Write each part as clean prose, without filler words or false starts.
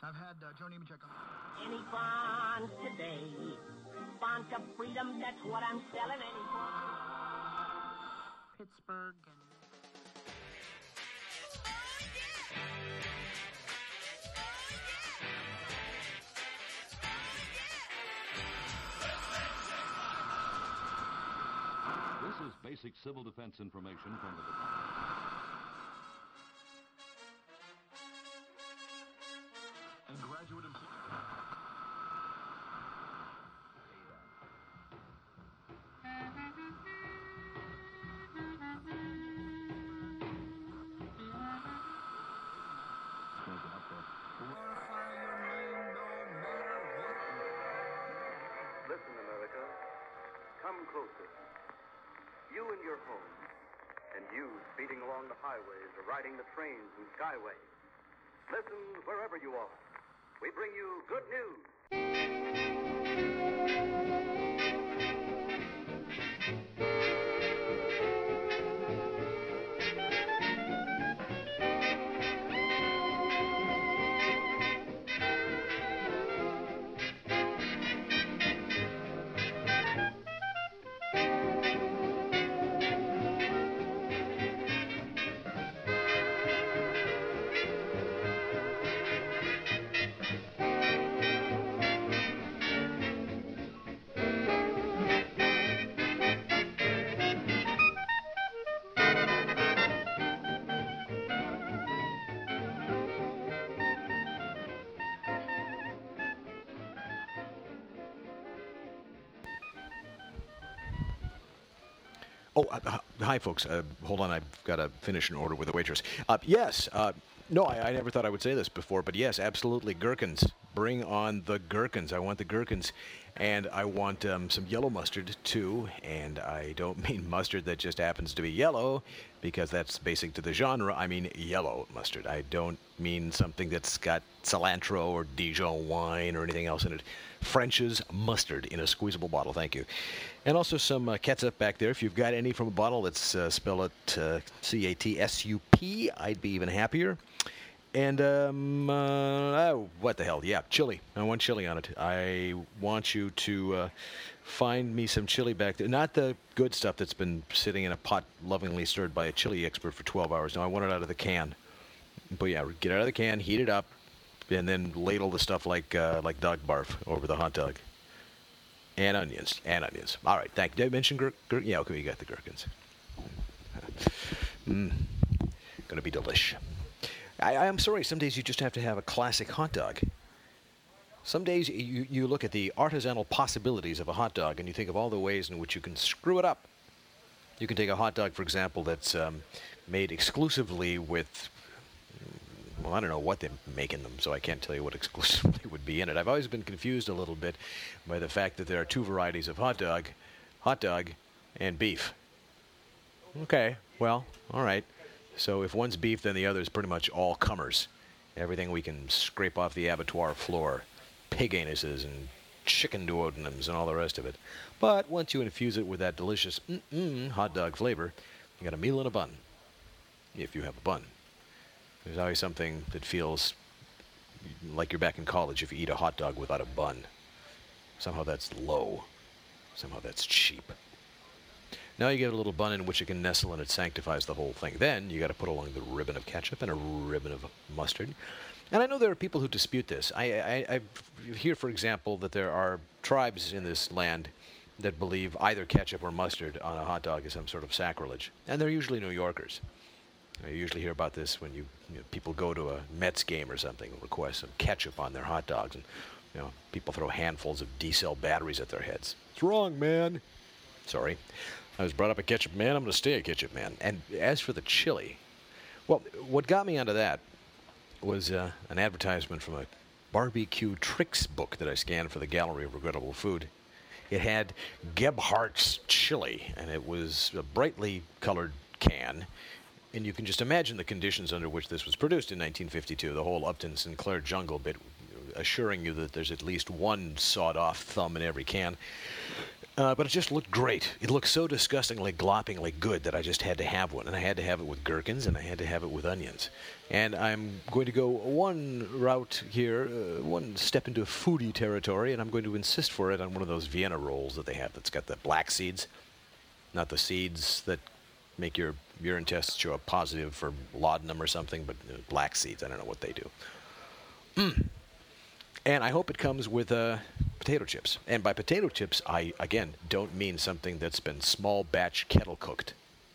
I've had Joe Nemechek on. Any bonds today? Bonds of freedom, that's what I'm selling. Any bonds? Pittsburgh and... This is basic civil defense information from the department. And graduate employees. Listen, America, come closer. You in your home, and you speeding along the highways or riding the trains and skyways. Listen wherever you are. We bring you good news. Oh, hi, folks. Hold on. I've got to finish an order with the waitress. Yes. No, I never thought I would say this before, but yes, absolutely. Gherkins. Bring on the gherkins. I want the gherkins. And I want some yellow mustard, too. And I don't mean mustard that just happens to be yellow, because that's basic to the genre. I mean yellow mustard. I don't mean something that's got cilantro or Dijon wine or anything else in it. French's mustard in a squeezable bottle, thank you. And also some ketchup back there. If you've got any from a bottle, let's spell it C-A-T-S-U-P. I'd be even happier. And, what the hell? Yeah, chili. I want chili on it. I want you to find me some chili back there. Not the good stuff that's been sitting in a pot lovingly stirred by a chili expert for 12 hours. No, I want it out of the can. But yeah, get it out of the can, heat it up, and then ladle the stuff like dog barf over the hot dog. And onions. All right, thank you. Did I mention yeah, okay, you got the gherkins. Gonna be delish. I'm sorry, some days you just have to have a classic hot dog. Some days you look at the artisanal possibilities of a hot dog and you think of all the ways in which you can screw it up. You can take a hot dog, for example, that's made exclusively with, well, I don't know what they make in them, so I can't tell you what exclusively would be in it. I've always been confused a little bit by the fact that there are two varieties of hot dog and beef. Okay, well, all right. So if one's beef, then the other is pretty much all comers. Everything we can scrape off the abattoir floor. Pig anuses and chicken duodenums and all the rest of it. But once you infuse it with that delicious hot dog flavor, you got a meal and a bun. If you have a bun. There's always something that feels like you're back in college if you eat a hot dog without a bun. Somehow that's low. Somehow that's cheap. Now you get a little bun in which it can nestle and it sanctifies the whole thing. Then you got to put along the ribbon of ketchup and a ribbon of mustard. And I know there are people who dispute this. I hear, for example, that there are tribes in this land that believe either ketchup or mustard on a hot dog is some sort of sacrilege. And they're usually New Yorkers. You usually hear about this when people go to a Mets game or something and request some ketchup on their hot dogs. And people throw handfuls of D-cell batteries at their heads. It's wrong, man. Sorry. I was brought up a ketchup man. I'm going to stay a ketchup man. And as for the chili, well, what got me onto that was an advertisement from a barbecue tricks book that I scanned for the Gallery of Regrettable Food. It had Gebhardt's chili, and it was a brightly colored can. And you can just imagine the conditions under which this was produced in 1952, the whole Upton Sinclair jungle bit, assuring you that there's at least one sawed-off thumb in every can. But it just looked great. It looked so disgustingly, gloppingly good that I just had to have one. And I had to have it with gherkins, and I had to have it with onions. And I'm going to go one route here, one step into foodie territory, and I'm going to insist for it on one of those Vienna rolls that they have that's got the black seeds. Not the seeds that make your urine tests show up positive for laudanum or something, but black seeds. I don't know what they do. And I hope it comes with potato chips. And by potato chips, I, again, don't mean something that's been small batch kettle cooked.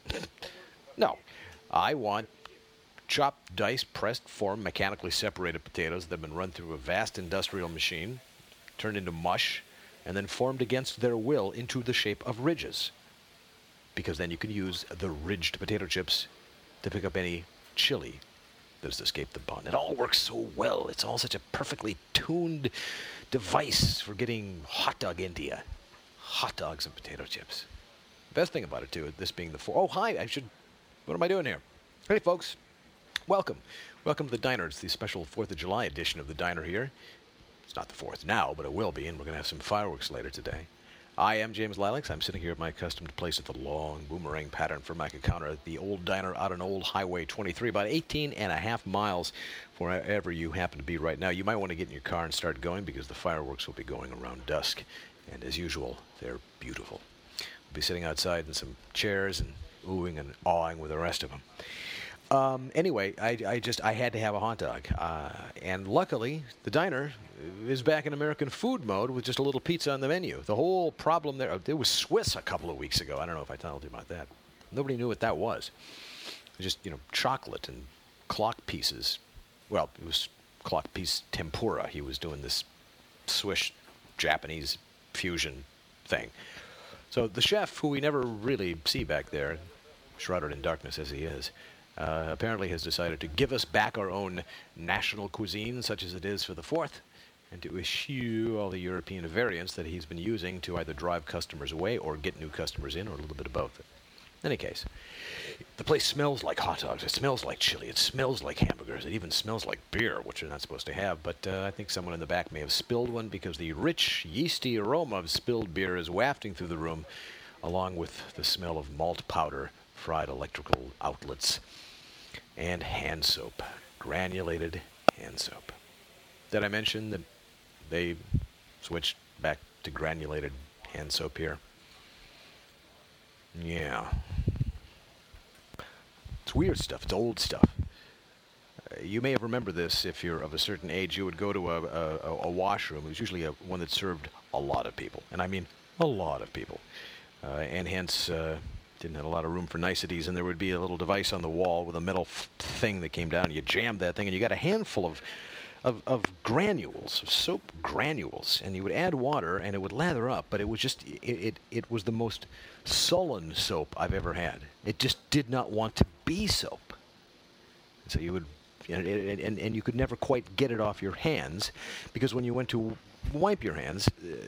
No. I want chopped, diced, pressed, formed, mechanically separated potatoes that have been run through a vast industrial machine, turned into mush, and then formed against their will into the shape of ridges. Because then you can use the ridged potato chips to pick up any chili that has escaped the bun. It all works so well. It's all such a perfectly tuned device for getting hot dog into you. Hot dogs and potato chips. The best thing about it, too, this being the Oh, hi. What am I doing here? Hey, folks. Welcome. Welcome to the Diner. It's the special 4th of July edition of the Diner here. It's not the 4th now, but it will be, and we're going to have some fireworks later today. I am James Lilacs. I'm sitting here at my accustomed place at the long boomerang pattern Formica counter at the old diner out on Old Highway 23, about 18 and a half miles wherever you happen to be right now. You might want to get in your car and start going because the fireworks will be going around dusk. And as usual, they're beautiful. We'll be sitting outside in some chairs and oohing and awing with the rest of them. Anyway, I had to have a hot dog. And luckily, the diner is back in American food mode with just a little pizza on the menu. The whole problem there was Swiss a couple of weeks ago. I don't know if I told you about that. Nobody knew what that was. It was just, chocolate and clock pieces. Well, it was clock piece tempura. He was doing this Swiss Japanese fusion thing. So the chef, who we never really see back there, shrouded in darkness as he is, apparently has decided to give us back our own national cuisine, such as it is for the 4th, and to eschew all the European variants that he's been using to either drive customers away or get new customers in, or a little bit of both. In any case, the place smells like hot dogs. It smells like chili. It smells like hamburgers. It even smells like beer, which you're not supposed to have. But I think someone in the back may have spilled one because the rich, yeasty aroma of spilled beer is wafting through the room, along with the smell of malt powder, fried electrical outlets, and hand soap. Granulated hand soap. Did I mention that they switched back to granulated hand soap here? Yeah. It's weird stuff. It's old stuff. You may have remembered this if you're of a certain age. You would go to a washroom. It was usually one that served a lot of people. And I mean a lot of people. And hence didn't have a lot of room for niceties. And there would be a little device on the wall with a metal thing that came down. You jammed that thing and you got a handful of granules, of soap granules, and you would add water and it would lather up, but it was just, it was the most sullen soap I've ever had. It just did not want to be soap. So you would, and you could never quite get it off your hands, because when you went to wipe your hands,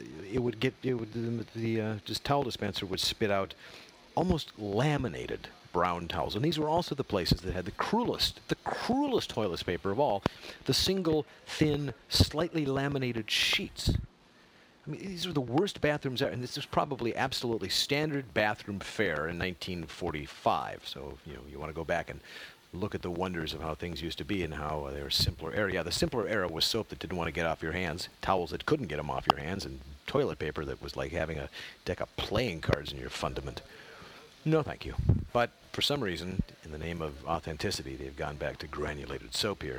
the towel dispenser would spit out almost laminated brown towels. And these were also the places that had the cruelest toilet paper of all, the single, thin, slightly laminated sheets. I mean, these were the worst bathrooms ever, and this was probably absolutely standard bathroom fare in 1945. So, you want to go back and look at the wonders of how things used to be and how they were simpler era. Yeah, the simpler era was soap that didn't want to get off your hands, towels that couldn't get them off your hands, and toilet paper that was like having a deck of playing cards in your fundament. No, thank you. But for some reason, in the name of authenticity, they've gone back to granulated soap here.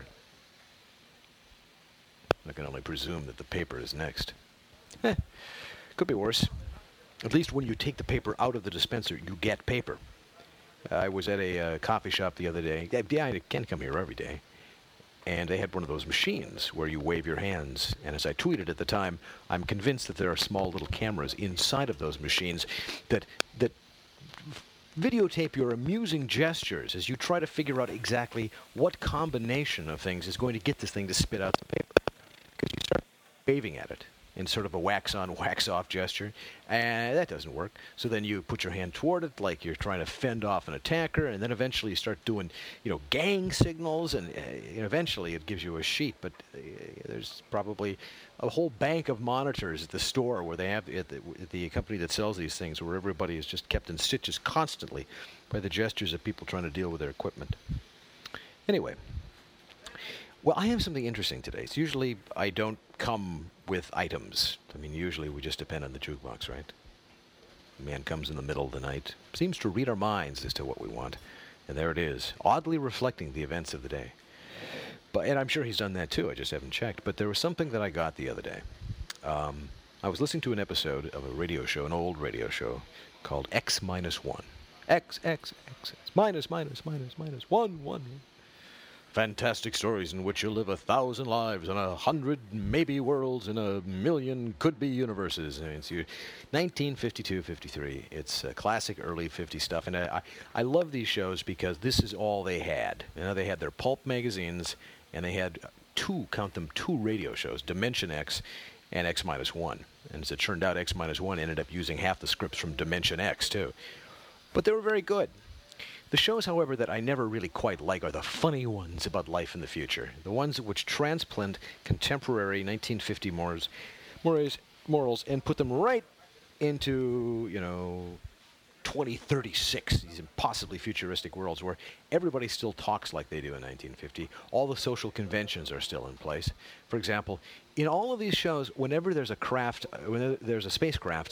I can only presume that the paper is next. Could be worse. At least when you take the paper out of the dispenser, you get paper. I was at a coffee shop the other day. Yeah, I can come here every day. And they had one of those machines where you wave your hands. And as I tweeted at the time, I'm convinced that there are small little cameras inside of those machines that videotape your amusing gestures as you try to figure out exactly what combination of things is going to get this thing to spit out the paper. Because you start waving at it, in sort of a wax-on, wax-off gesture, and that doesn't work. So then you put your hand toward it like you're trying to fend off an attacker, and then eventually you start doing, gang signals, and eventually it gives you a sheet. But there's probably a whole bank of monitors at the store where they have at the company that sells these things, where everybody is just kept in stitches constantly by the gestures of people trying to deal with their equipment. Anyway. Well, I have something interesting today. It's usually I don't come with items. I mean, usually we just depend on the jukebox, right? The man comes in the middle of the night, seems to read our minds as to what we want, and there it is, oddly reflecting the events of the day. And I'm sure he's done that too, I just haven't checked. But there was something that I got the other day. I was listening to an episode of a radio show, an old radio show, called X-1. X, minus, 1. Fantastic stories in which you'll live 1,000 lives in 100 maybe worlds in 1,000,000 could-be universes. I mean, it's 1952, 53. It's classic early 50s stuff. And I love these shows because this is all they had. They had their pulp magazines, and they had two radio shows, Dimension X and X-1. And as it turned out, X-1 ended up using half the scripts from Dimension X, too. But they were very good. The shows, however, that I never really quite like are the funny ones about life in the future. The ones which transplant contemporary 1950 morals and put them right into, 2036, these impossibly futuristic worlds where everybody still talks like they do in 1950. All the social conventions are still in place. For example, in all of these shows, whenever there's a spacecraft,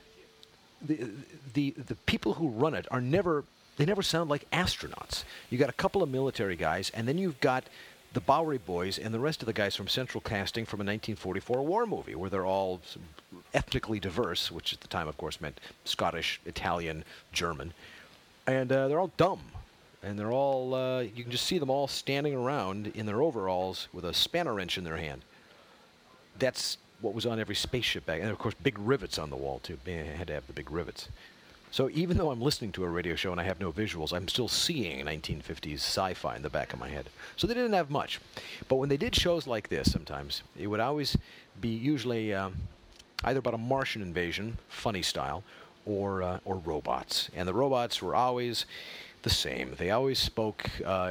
the people who run it they never sound like astronauts. You got a couple of military guys, and then you've got the Bowery Boys and the rest of the guys from Central Casting from a 1944 war movie, where they're all ethnically diverse, which at the time, of course, meant Scottish, Italian, German. And they're all dumb. And they're all, you can just see them all standing around in their overalls with a spanner wrench in their hand. That's what was on every spaceship back. And, of course, big rivets on the wall, too. I had to have the big rivets. So even though I'm listening to a radio show and I have no visuals, I'm still seeing 1950s sci-fi in the back of my head. So they didn't have much. But when they did shows like this sometimes, it would always be usually either about a Martian invasion, funny style, or robots. And the robots were always the same. They always spoke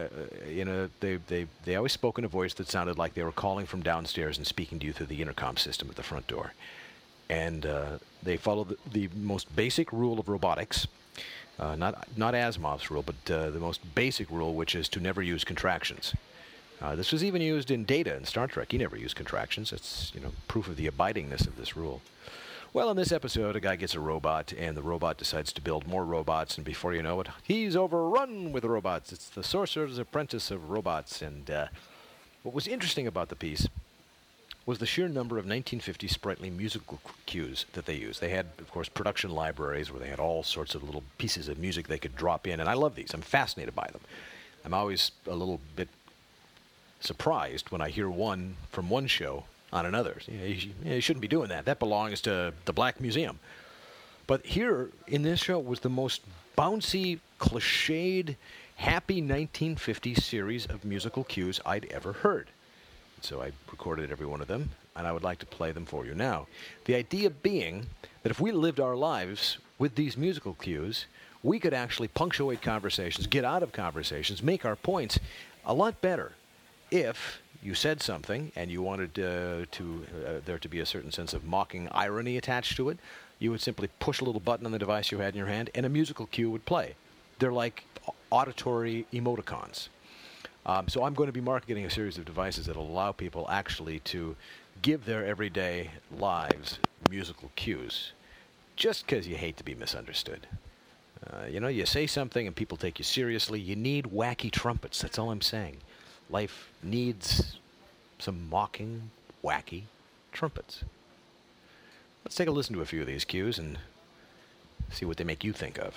they always spoke in a voice that sounded like they were calling from downstairs and speaking to you through the intercom system at the front door. And they follow the most basic rule of robotics, not Asimov's rule, but the most basic rule, which is to never use contractions. This was even used in Data in Star Trek. He never used contractions. That's proof of the abidingness of this rule. Well, in this episode, a guy gets a robot, and the robot decides to build more robots, and before you know it, he's overrun with robots. It's the Sorcerer's Apprentice of robots. And what was interesting about the piece was the sheer number of 1950 sprightly musical cues that they used. They had, of course, production libraries where they had all sorts of little pieces of music they could drop in, and I love these. I'm fascinated by them. I'm always a little bit surprised when I hear one from one show on another. You shouldn't be doing that. That belongs to the Black Museum. But here, in this show, was the most bouncy, cliched, happy 1950s series of musical cues I'd ever heard. So I recorded every one of them, and I would like to play them for you now. The idea being that if we lived our lives with these musical cues, we could actually punctuate conversations, get out of conversations, make our points a lot better if you said something and you wanted there to be a certain sense of mocking irony attached to it. You would simply push a little button on the device you had in your hand, and a musical cue would play. They're like auditory emoticons. So I'm going to be marketing a series of devices that will allow people actually to give their everyday lives musical cues, just because you hate to be misunderstood. You say something and people take you seriously. You need wacky trumpets. That's all I'm saying. Life needs some mocking, wacky trumpets. Let's take a listen to a few of these cues and see what they make you think of.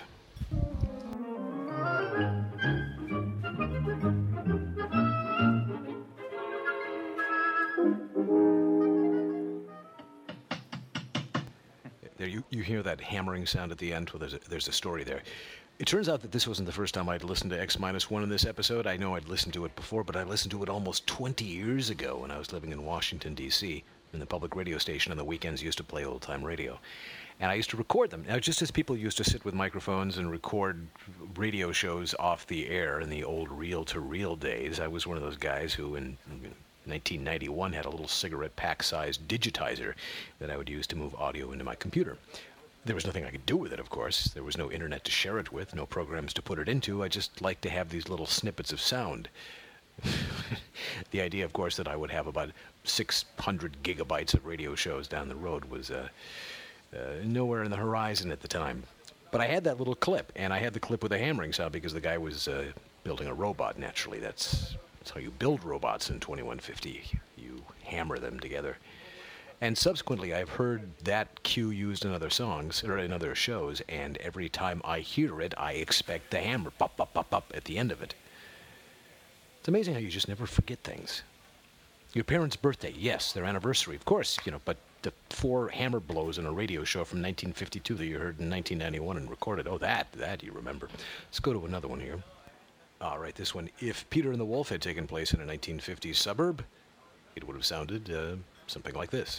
There, you hear that hammering sound at the end. Well, there's a story there. It turns out that this wasn't the first time I'd listened to X-1 in this episode. I know I'd listened to it before, but I listened to it almost 20 years ago when I was living in Washington, D.C. And the public radio station on the weekends used to play old-time radio. And I used to record them. Now, just as people used to sit with microphones and record radio shows off the air in the old reel-to-reel days, I was one of those guys who, in 1991, had a little cigarette pack-sized digitizer that I would use to move audio into my computer. There was nothing I could do with it, of course. There was no internet to share it with, no programs to put it into. I just liked to have these little snippets of sound. The idea, of course, that I would have about 600 gigabytes of radio shows down the road was nowhere in the horizon at the time. But I had that little clip, and I had the clip with a hammering sound because the guy was building a robot, naturally. That's how you build robots in 2150. You hammer them together. And subsequently, I've heard that cue used in other songs, or in other shows, and every time I hear it, I expect the hammer, pop, pop, pop, pop, at the end of it. It's amazing how you just never forget things. Your parents' birthday, yes, their anniversary, of course, but the 4 hammer blows in a radio show from 1952 that you heard in 1991 and recorded, that you remember. Let's go to another one here. All right, this one. If Peter and the Wolf had taken place in a 1950s suburb, it would have sounded something like this.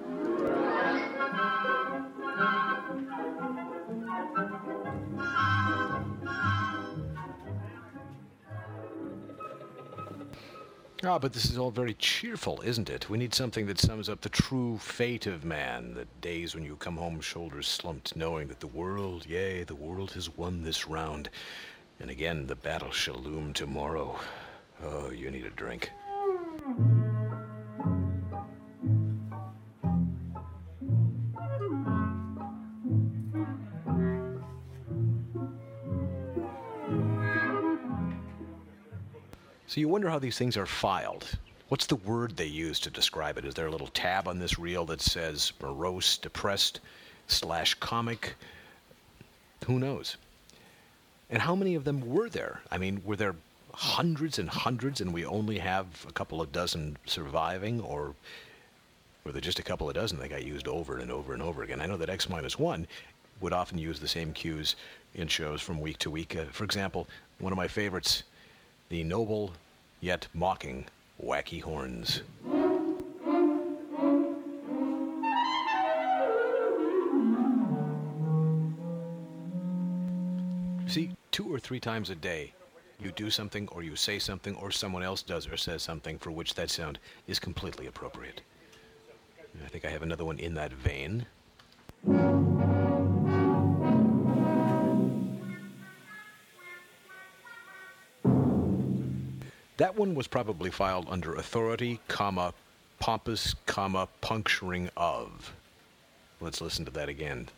But this is all very cheerful, isn't it? We need something that sums up the true fate of man, the days when you come home shoulders slumped, knowing that the world has won this round, and again the battle shall loom tomorrow. Oh, you need a drink. So you wonder how these things are filed. What's the word they use to describe it? Is there a little tab on this reel that says morose, depressed, /comic? Who knows? And how many of them were there? I mean, were there hundreds and hundreds and we only have a couple of dozen surviving? Or were there just a couple of dozen that got used over and over and over again? I know that X-1 would often use the same cues in shows from week to week. For example, one of my favorites, the noble yet mocking Wacky Horns. See, 2 or 3 times a day, you do something or you say something or someone else does or says something for which that sound is completely appropriate. And I think I have another one in that vein. That one was probably filed under authority, pompous, puncturing of. Let's listen to that again.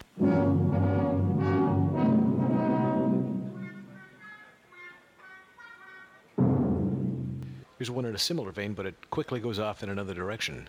Here's one in a similar vein, but it quickly goes off in another direction.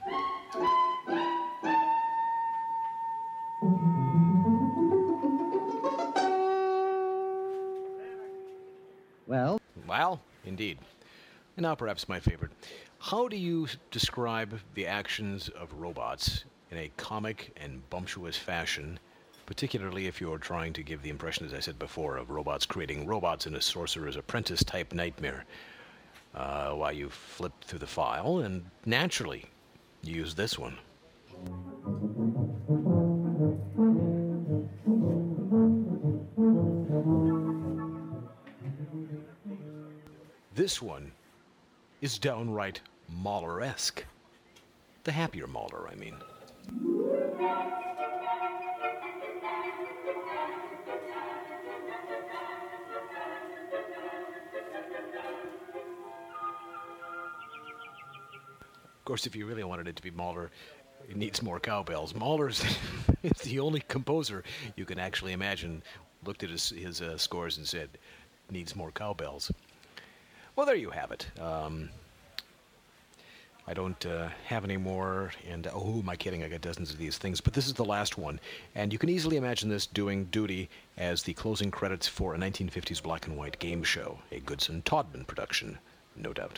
Well, indeed. And now perhaps my favorite. How do you describe the actions of robots in a comic and bumptious fashion, particularly if you're trying to give the impression, as I said before, of robots creating robots in a Sorcerer's Apprentice type nightmare? While you flip through the file and naturally use this one. This one is downright Mahler-esque. The happier Mahler, I mean. Of course, if you really wanted it to be Mahler, it needs more cowbells. Mahler is the only composer you can actually imagine looked at his scores and said, needs more cowbells. Well, there you have it. I don't have any more, and who am I kidding? I got dozens of these things, but this is the last one. And you can easily imagine this doing duty as the closing credits for a 1950s black and white game show, a Goodson-Todman production, no doubt.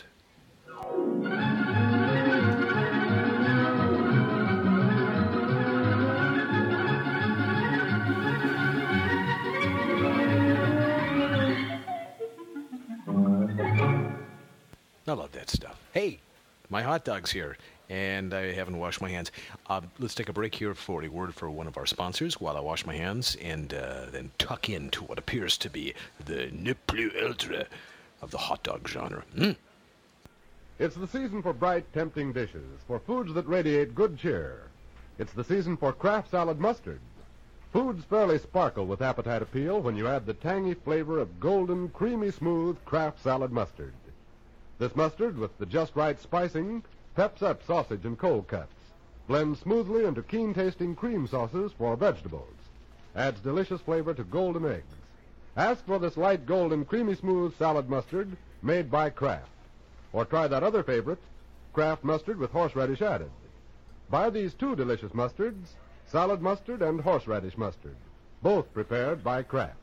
I love that stuff. Hey, my hot dog's here. And I haven't washed my hands. Let's take a break here for a word for one of our sponsors while I wash my hands and then tuck into what appears to be the ne plus ultra of the hot dog genre. It's the season for bright, tempting dishes, for foods that radiate good cheer. It's the season for Kraft Salad Mustard. Foods fairly sparkle with appetite appeal when you add the tangy flavor of golden, creamy smooth Kraft Salad Mustard. This mustard, with the just right spicing, peps up sausage and cold cuts, blends smoothly into keen-tasting cream sauces for vegetables, adds delicious flavor to golden eggs. Ask for this light golden, creamy smooth salad mustard made by Kraft. Or try that other favorite, Kraft mustard with horseradish added. Buy these two delicious mustards, salad mustard and horseradish mustard, both prepared by Kraft.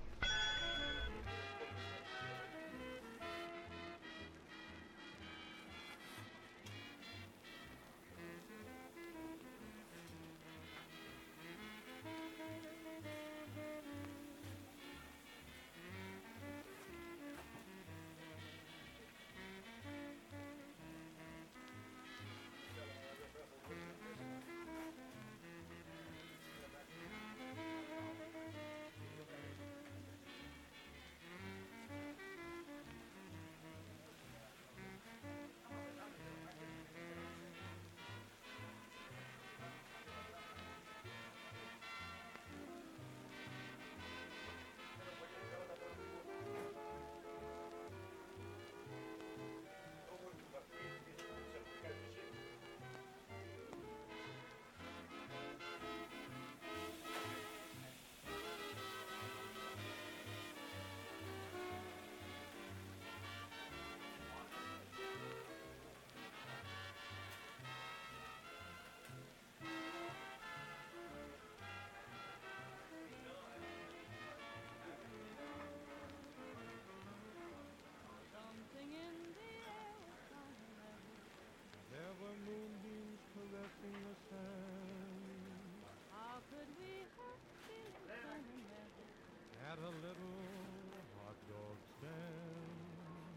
At a little hot dog stand.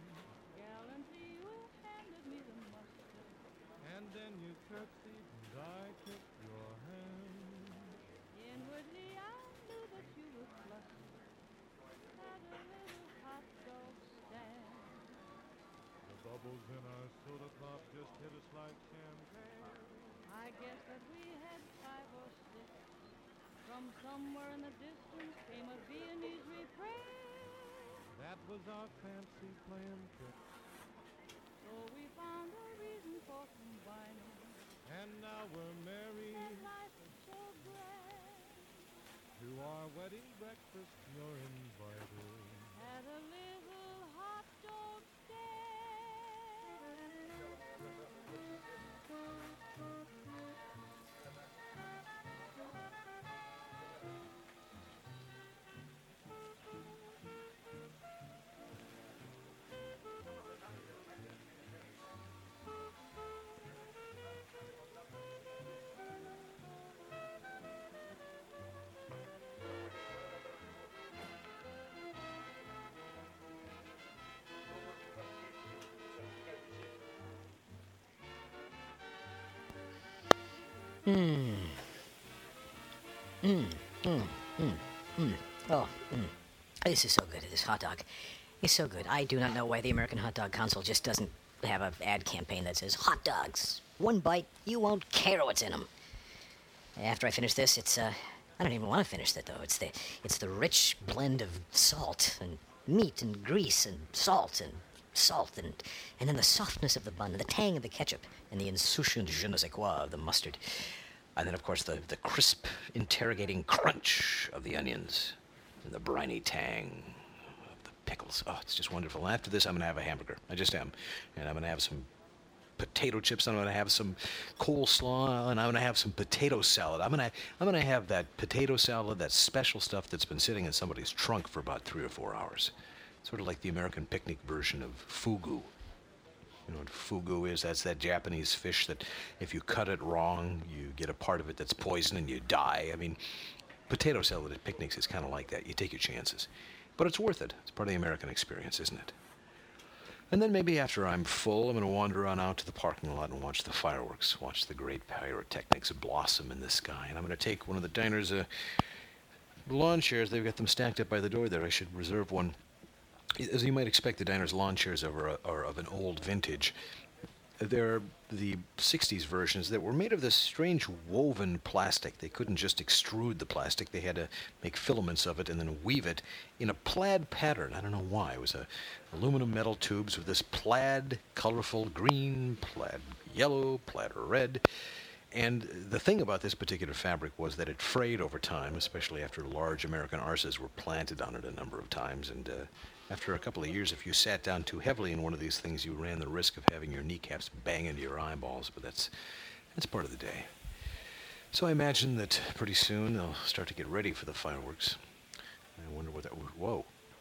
Gallantly you handed me the mustard, and then you curtsied and I kissed your hand. Inwardly I knew that you were flustered at a little hot dog stand. The bubbles in our soda pop just hit us like champagne. I guess that we had 5 or 6. From somewhere in the distance came a Viennese refrain. That was our fancy playing tricks. So we found a reason for combining. And now we're married. And life is so grand. To our wedding breakfast you're invited. At a little hot dog stand. This is so good. This hot dog is so good. I do not know why the American Hot Dog Council just doesn't have an ad campaign that says, hot dogs, one bite, you won't care what's in them. After I finish this, it's, I don't even want to finish that, though. It's the rich blend of salt and meat and grease and salt and then the softness of the bun and the tang of the ketchup and the insouciant je ne sais quoi of the mustard. And then, of course, the crisp, interrogating crunch of the onions and the briny tang of the pickles. Oh, it's just wonderful. And after this, I'm going to have a hamburger. I just am. And I'm going to have some potato chips. I'm going to have some coleslaw, and I'm going to have some potato salad. I'm going to have that potato salad, that special stuff that's been sitting in somebody's trunk for about 3 or 4 hours. Sort of like the American picnic version of fugu. You know what fugu is? That's that Japanese fish that if you cut it wrong, you get a part of it that's poison and you die. I mean, potato salad at picnics is kind of like that. You take your chances. But it's worth it. It's part of the American experience, isn't it? And then maybe after I'm full, I'm going to wander on out to the parking lot and watch the fireworks, watch the great pyrotechnics blossom in the sky. And I'm going to take one of the diner's lawn chairs. They've got them stacked up by the door there. I should reserve one. As you might expect, the diner's lawn chairs are of an old vintage. They're the 60s versions that were made of this strange woven plastic. They couldn't just extrude the plastic. They had to make filaments of it and then weave it in a plaid pattern. I don't know why. It was aluminum metal tubes with this plaid, colorful green, plaid yellow, plaid red. And the thing about this particular fabric was that it frayed over time, especially after large American arses were planted on it a number of times. And after a couple of years, if you sat down too heavily in one of these things, you ran the risk of having your kneecaps bang into your eyeballs. But that's part of the day. So I imagine that pretty soon they'll start to get ready for the fireworks. I wonder what that... Whoa.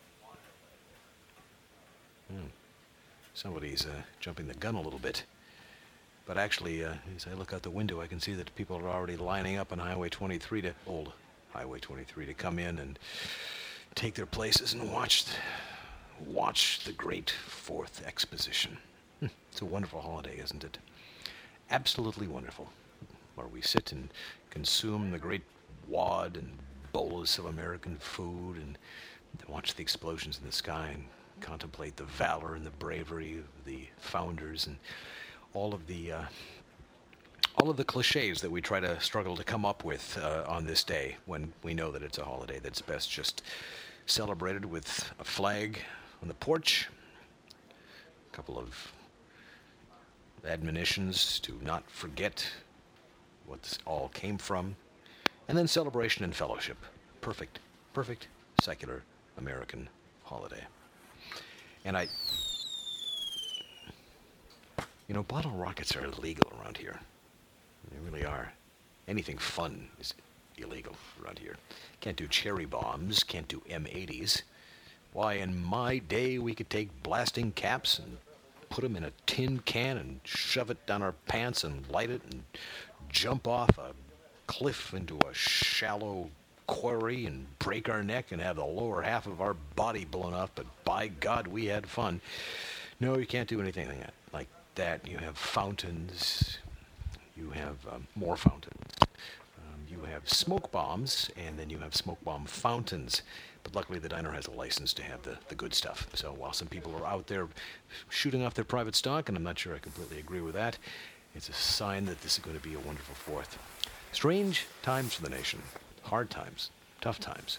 Somebody's jumping the gun a little bit. But actually, as I look out the window, I can see that people are already lining up on old Highway 23, to come in and take their places and watch the great 4th exposition. It's a wonderful holiday, isn't it? Absolutely wonderful. Where we sit and consume the great wad and bolus of American food and watch the explosions in the sky and contemplate the valor and the bravery of the founders and all of the cliches that we try to struggle to come up with on this day, when we know that it's a holiday that's best just celebrated with a flag on the porch, a couple of admonitions to not forget what this all came from, and then celebration and fellowship. Perfect secular American holiday. And bottle rockets are illegal around here. They really are. Anything fun is illegal around here. Can't do cherry bombs, can't do M80s. Why, in my day, we could take blasting caps and put them in a tin can and shove it down our pants and light it and jump off a cliff into a shallow quarry and break our neck and have the lower half of our body blown off, but by God, we had fun. No, you can't do anything like that. You have fountains. You have more fountains. You have smoke bombs, and then you have smoke bomb fountains. But luckily, the diner has a license to have the good stuff. So while some people are out there shooting off their private stock, and I'm not sure I completely agree with that, it's a sign that this is going to be a wonderful 4th. Strange times for the nation. Hard times. Tough times.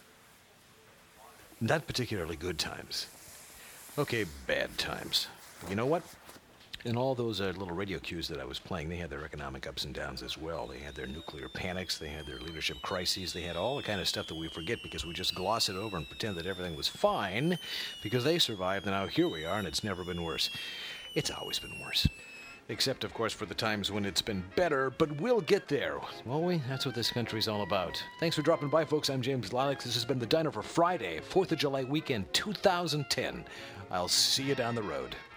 Not particularly good times. Okay, bad times. You know what? In all those little radio cues that I was playing, they had their economic ups and downs as well. They had their nuclear panics. They had their leadership crises. They had all the kind of stuff that we forget because we just gloss it over and pretend that everything was fine because they survived, and now here we are, and it's never been worse. It's always been worse. Except, of course, for the times when it's been better, but we'll get there, won't we? That's what this country's all about. Thanks for dropping by, folks. I'm James Lileks. This has been The Diner for Friday, 4th of July weekend, 2010. I'll see you down the road.